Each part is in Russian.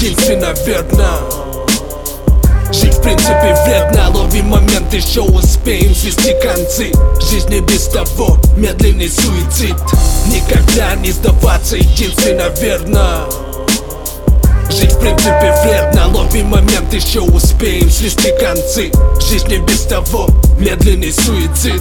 единственно верно. Жить в принципе вредно, ловим момент, еще успеем свести концы. Жизнь не без того, медленный суицид. Никогда не сдаваться, единственно верно. Жить в принципе вредно, ловим момент, еще успеем свести концы. Жизнь не без того, медленный суицид.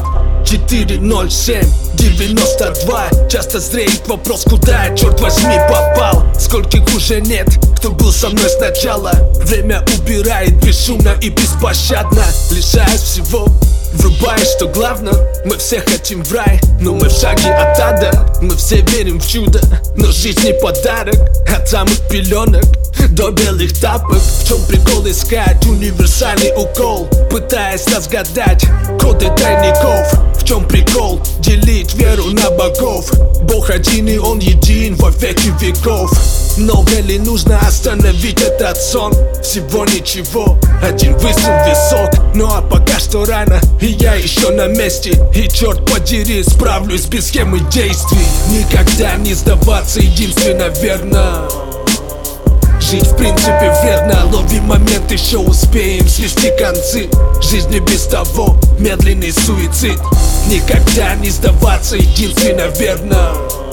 407-92. Часто зреет вопрос, куда я, черт возьми, попал. Скольких уже нет, кто был со мной сначала. Время убирает бесшумно и беспощадно, лишаясь всего. Врубаешь, что главное, мы все хотим в рай, но мы в шаге от ада. Мы все верим в чудо, но жизнь не подарок. От самых пеленок до белых тапок. В чем прикол искать универсальный укол, пытаясь разгадать коды тайников? В чем прикол делить веру на богов? Бог один и он един во веки веков. Много ли нужно остановить этот сон? Всего ничего, один выстрел в висок. Ну а пока что рано, и я еще на месте. И черт подери, справлюсь без схемы действий. Никогда не сдаваться, единственно верно. Жить в принципе вредно, ловим момент, еще успеем свести концы. Жизнь не без того, медленный суицид. Никогда не сдаваться, единственно верно.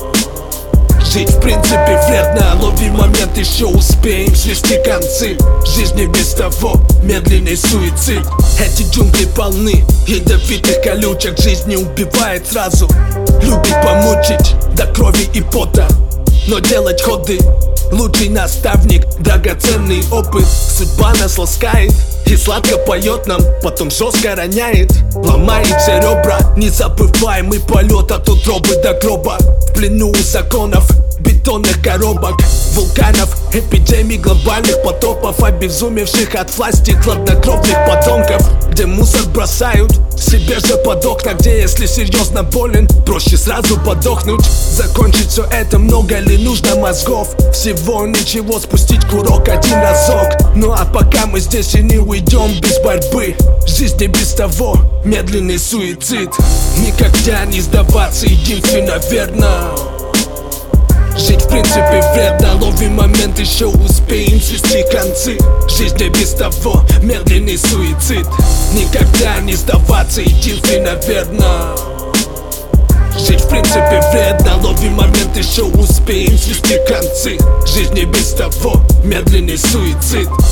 Жить в принципе вредно, ловим момент, еще успеем свести концы. Жизнь не без того, медленный суицид. Эти джунгли полны ядовитых колючек. Жизнь не убивает сразу, любит помучить до крови и пота. Но делать ходы лучший наставник, драгоценный опыт. Судьба нас ласкает и сладко поет нам, потом жестко роняет, ломает все ребра. Незабываемый полет от утробы до гроба. В плену у законов бетонных коробок, вулканов, эпидемий, глобальных потопов, обезумевших от власти хладнокровных подонков. Где мусор бросают себе же под окна, где если серьезно болен, проще сразу подохнуть. Закончить все это, много ли нужно мозгов? Всего ничего, спустить курок один разок. Ну а пока мы здесь и не уйдем без борьбы. Жизнь не без того, медленный суицид. Никогда не сдаваться, единственно верно. Жить в принципе вредно, ловим момент, еще успеем свести концы. Жизнь не без того, медленный суицид. Никогда не сдаваться, единственно верно. Жить в принципе вредно, ловим момент, еще успеем свести концы. Жизнь не без того, медленный суицид.